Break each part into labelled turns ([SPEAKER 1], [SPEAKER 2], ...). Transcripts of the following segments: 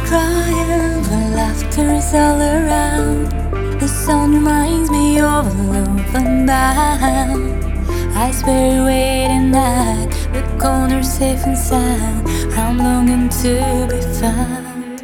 [SPEAKER 1] crying, but laughter is all around. The sun reminds me of a love unbound. I swear you're waiting at the corner, safe and sound. I'm longing to be found.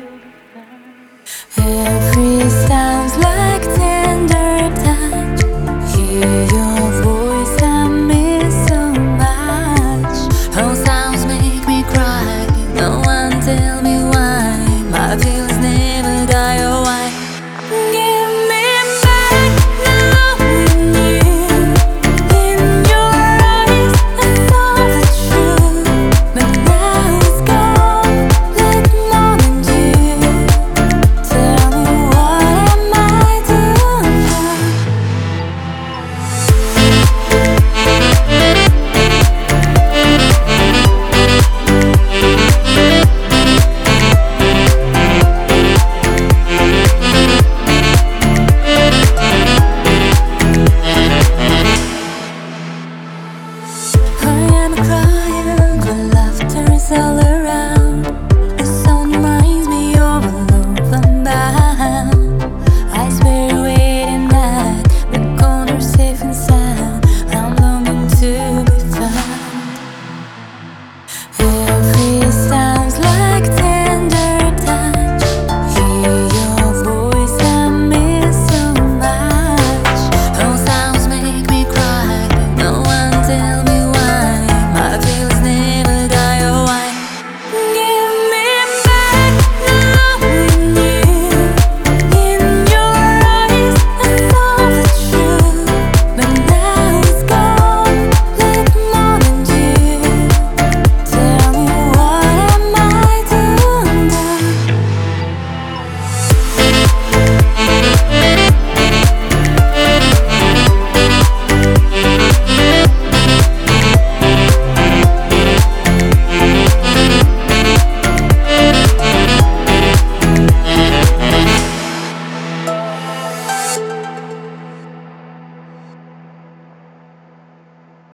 [SPEAKER 1] Every sound's like tender touch. Hear your voice, I miss so much. All sounds make me cry. No one tell me why. My feelings never die. Oh, why? Give me back now in you. In your eyes, I saw the truth, but now it's gone. Like more than you. Tell me what am I doing I am crying, but laughter is all around.